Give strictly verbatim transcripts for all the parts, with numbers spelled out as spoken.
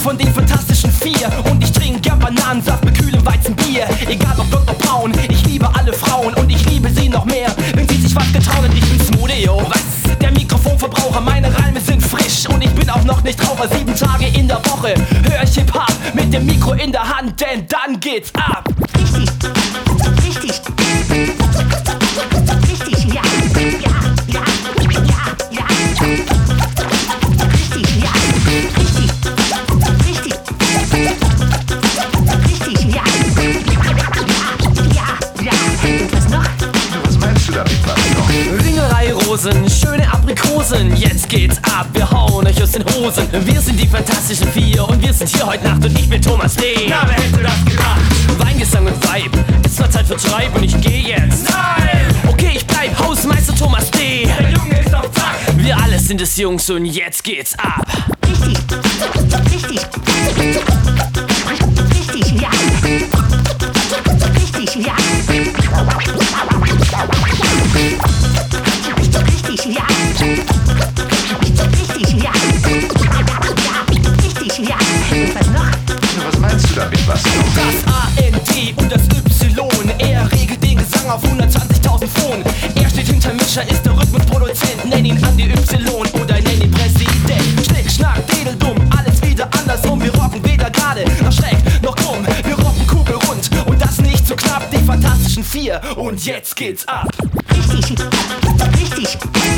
von den Fantastischen Vier. Und ich trinke gern Bananensaft mit kühlem Weizenbier. Egal ob Doktor Braun, ich liebe alle Frauen. Und ich liebe sie noch mehr, wenn sie sich was getrauen. Und ich bin Smoothio, was? Der Mikrofonverbraucher, meine Reime sind frisch. Und ich bin auch noch nicht Raucher, sieben Tage in der Woche hör ich Hip-Hop mit dem Mikro in der Hand, denn dann geht's ab. Richtig, richtig, richtig, ja, ja, ja, ja, ja. Richtig, ja, richtig, richtig, richtig, ja, ja, ja, ja. Und was noch? Was meinst du damit, was noch? Ringerei Rosen, schöne Aprikosen, jetzt geht's ab, wir hauen euch aus den Hosen. Wir sind die Fantastischen Vier und wir sind hier heute Nacht und ich bin Thomas D. Na, wer hätte das gedacht? Weingesang und Vibe, ist zwar Zeit für Treib und ich geh jetzt. Nein! Okay, ich bleib Hausmeister Thomas D. Der Junge ist auf Zack! Wir alle sind es Jungs und jetzt geht's ab. Richtig, richtig, richtig, ja, richtig, ja. Richtig, ja. Richtig, ja. Ja, richtig, ja. Und was noch? Was meinst du damit, was noch? Das A N D und das Y, er regelt den Gesang auf hundertzwanzigtausend Phonen. Er steht hinter Mischer, ist der Rhythmusproduzent, nenn ihn Andi Y oder nenn ihn Präsident. Schnick, Schnack, Dedeldumm, alles wieder andersrum. Wir rocken weder gerade noch schräg noch krumm. Wir rocken kugelrund und das nicht zu knapp. Die Fantastischen Vier und jetzt geht's ab. Richtig, richtig,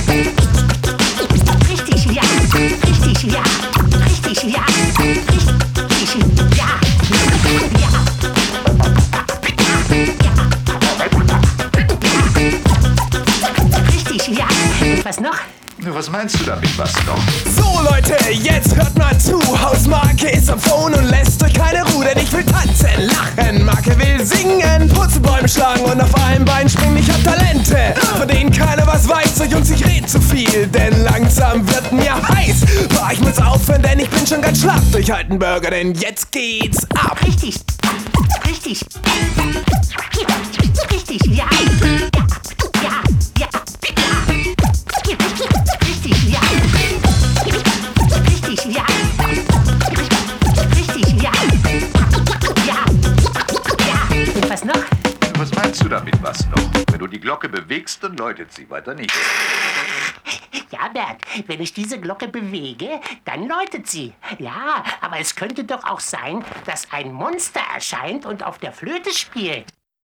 richtig, ja, richtig, ja, richtig, ja, richtig, ja, ja, richtig, ja. Und was noch? Was meinst du damit, was noch? So Leute, jetzt hört mal zu. Hausmarke ist am Phone und lässt euch keine Ruhe, denn ich will tanzen, lachen. Marke will singen, Purzelbäume schlagen und auf einem Bein springen. Ich hab Talente, von denen keiner was weiß. Euch und ich red zu viel, denn langsam wird mir heiß. Boah, ich muss aufhören, denn ich bin schon ganz schlapp durch alten Burger, denn jetzt geht's ab. Richtig, richtig, richtig, ja, ja, ja, ja, ja, richtig, ja, richtig, ja, richtig, ja, ja, ja. Und was noch? Was meinst du damit, was noch? Wenn du die Glocke bewegst, dann läutet sie weiter nicht. Ja, Bert, wenn ich diese Glocke bewege, dann läutet sie. Ja, aber es könnte doch auch sein, dass ein Monster erscheint und auf der Flöte spielt.